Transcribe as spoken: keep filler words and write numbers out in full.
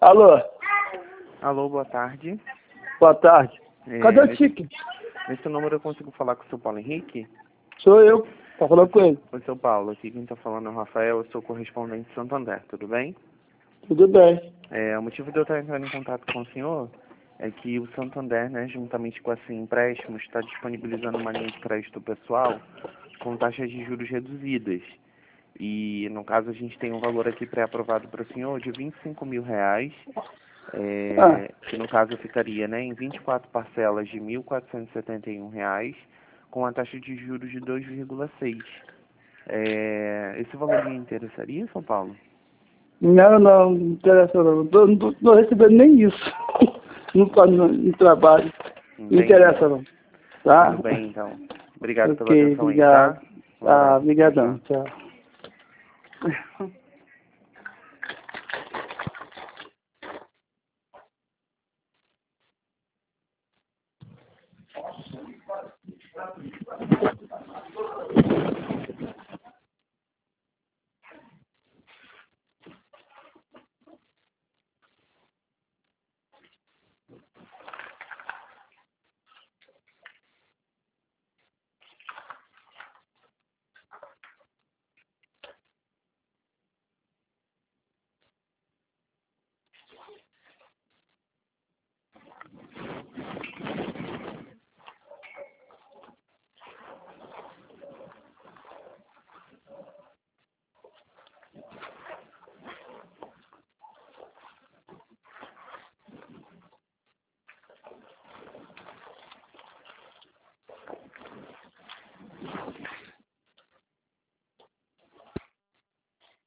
Alô? Alô, boa tarde. Boa tarde. É, Cadê o nesse, Chique? nesse número eu consigo falar com o seu Paulo Henrique? Sou eu. Tá falando com ele. Oi, seu Paulo. Aqui quem está falando é o Rafael, eu sou correspondente de Santander, tudo bem? Tudo bem. É, o motivo de eu estar entrando em contato com o senhor é que o Santander, né, juntamente com a Sim Empréstimos, está disponibilizando uma linha de crédito pessoal com taxas de juros reduzidas. E, no caso, a gente tem um valor aqui pré-aprovado para o senhor de vinte e cinco mil reais, Ah, é, que no caso ficaria, né, em vinte e quatro parcelas de mil quatrocentos e setenta e um reais, com a taxa de juros de dois vírgula seis. É, esse valor lhe interessaria, São Paulo? não, não, não interessa não. Não tô, não tô- não tô recebendo nem isso. Não, tô no, no trabalho. Não Entendi. interessa não. Tá? Tudo bem, então. Obrigado pela Ok, atenção aí, obrigado. tá? Um Tá, abraço. Tchau, tchau. obrigadão. Tchau.